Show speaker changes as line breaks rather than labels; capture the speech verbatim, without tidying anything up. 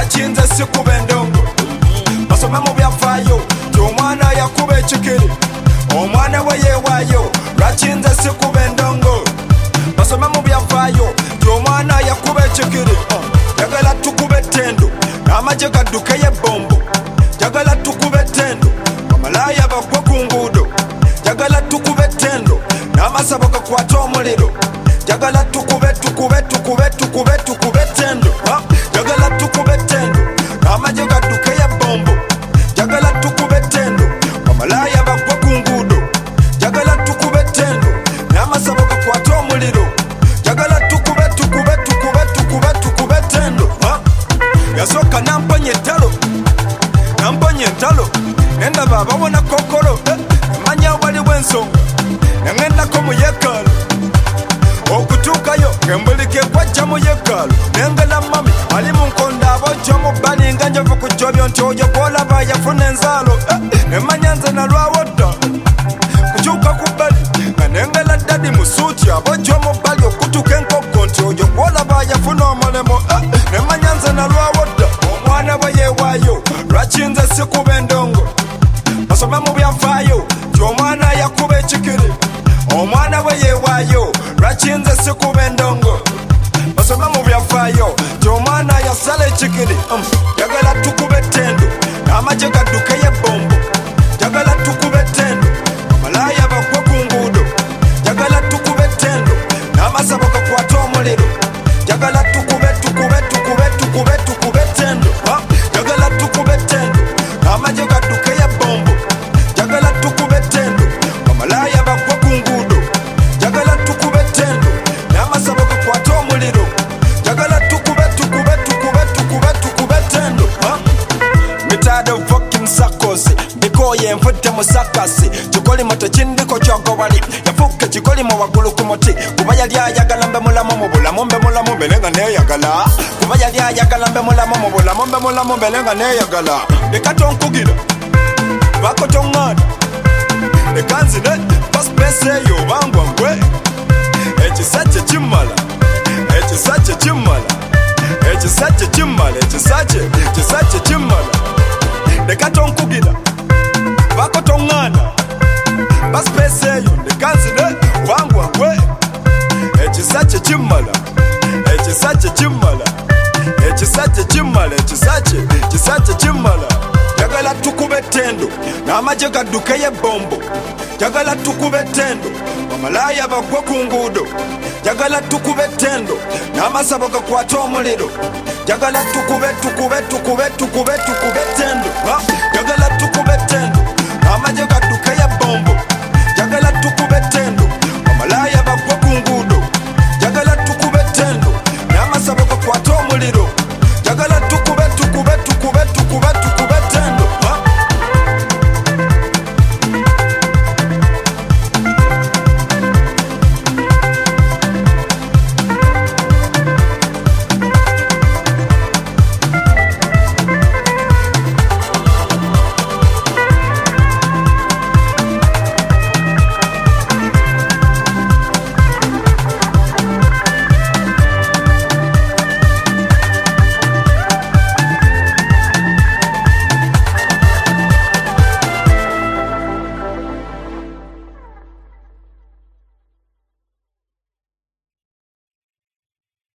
lwakinze sikuba endongo basome mu byafaayo ti omwana yakuba ekikiri omwana we yeewaayo lwakinze sikuba endongo basome mu byafaayo ti omwana yakuba ekikiri jagala tukuba ettendo n'amagye gaddukeyo ebbombo jagala tukuba ettendo amalaya bagwe ku nguudo jagala tukube ettendo n'amasabo gakwata omuliro jagala tukube tukube tukube tukube tukube ettendo jagala tukube ettendo n'amagye gaddukeyo ebbombo jagala tukube ettendo amalaya bagwe ku nguudo jagala tukube ettendo n'amasabo gakwata omuliro jagala tukube tukube tukube tukube tukube ettendo yasooka namponya ettalo namponya entalo nendaba abawona kokolo emanya waliwo ensonga neŋŋendako mu yeekaalu okutuukayo ng'embulika ekwajja mu yeekaalu nengela mami ali mu nkondo abojja mu bbali nga njovu ku jjobyo nti oyo gw'olaba yafuna enzaalo nemanya nze nalwawo dda kukyuka ku bbali nga nengela ddadi mu suuti abojja mu bbali okutuuka enkokko nti oyo gw'olaba yafuna omulemo nemanya nze nalwawo dda omwana bwe yeewaayo lwakinze sikuba endongo basome mu byafaayo ti omwana yakuba ekikiri omwana we yeewaayo lwakinze sikuba endongo basome mu byafaayo ti omwana yasala ekikiri jagala tukuba ettendo n'amagye gaddukeyo ebbombo jagala tukuba ettendo amalaya bagwe ku nguudo jagala tukuba ettendo n'amasabo gakwata omuliro jagala tukube tukube tukube tukube tukube ettendo jagala tukuba ettendo n'amagye gaddukeyo ebbombo jagala tukube ettendo amalaya bagwe ku nguudo jagala tukube ettendo n'amasabo gakwata omuliro jagala tukube tukube tukube tukube tukube ettendo mitado fucking sakosi bikoye nfudde mu sakasi kikolimo tekindiko kyogowali yafuuka ekikolimo waggulu ku muti kuba yali ayagala mbe mulamu mu bulamu mbe mulamu mbere nga neeyagala kuba yali ayagala mbe mulamu mu bulamu mbe mulamu mbere nga neeyagala leka tonkugira bako toŋŋaana leka nzine pasipesi eyo obangwa ngwe ekisa kye kimmala ekisa kye kimmala ekisa kye kimmala ekisa kye ekisa kye kimmala leka tonkugira bako toŋŋaana pasipesi eyo leka nzine obangwa ngwe ekisa kye kimmala ekisa kye kimmala ekisa kye kimmala ekisa kye ekisa kye kimmala jagala tukube ettendo n'amagye gaddukeyo ebbombo jagala tukube ettendo amalaya bagwe ku nguudo jagala tukube ettendo n'amasabo gakwata omuliro jagala tukube tukube tukube tukube tukube ettendo jagala tukube ettendo